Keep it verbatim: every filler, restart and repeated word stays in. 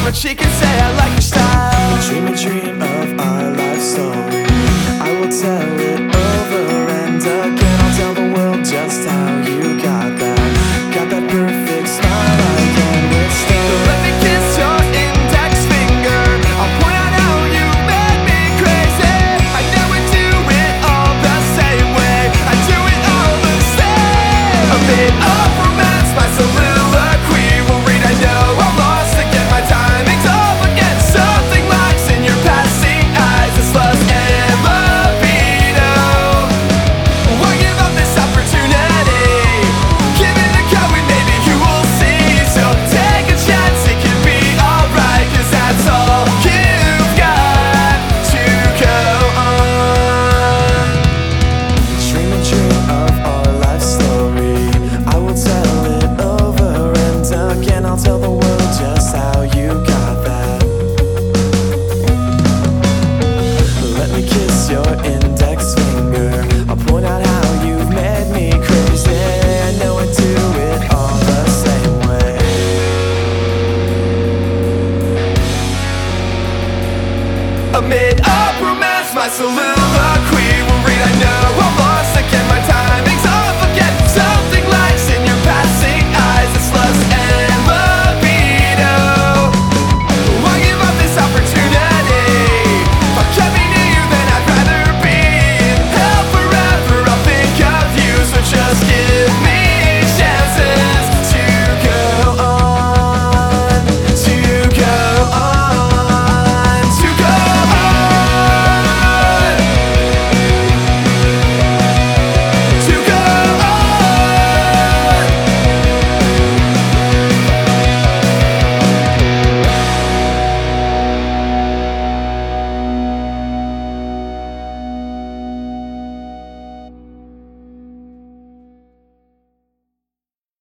but she can say I like your style. Dream a dream of our life story. I will tell it over and again. I'll tell the world just how you got that, got that perfect smile I can't withstand. Let me kiss your index finger. I'll point out how you made me crazy. I never do it all the same way. I do it all the same. A bit of romance, my soliloquy will read. I know I'm lost again, my timing's off again. Something lacks in your passing eyes. This love's and libido. Why give up this opportunity? Give it a go and maybe you will see. So take a chance, it can be alright, cause that's all you've got to go on. Dream a dream of our life story. I will tell it over and again. I'll tell the world just how you got that. Let me kiss your index finger. I'll point out how you've made me crazy. I know I do it all the same way. Amid up romance, my soliloquy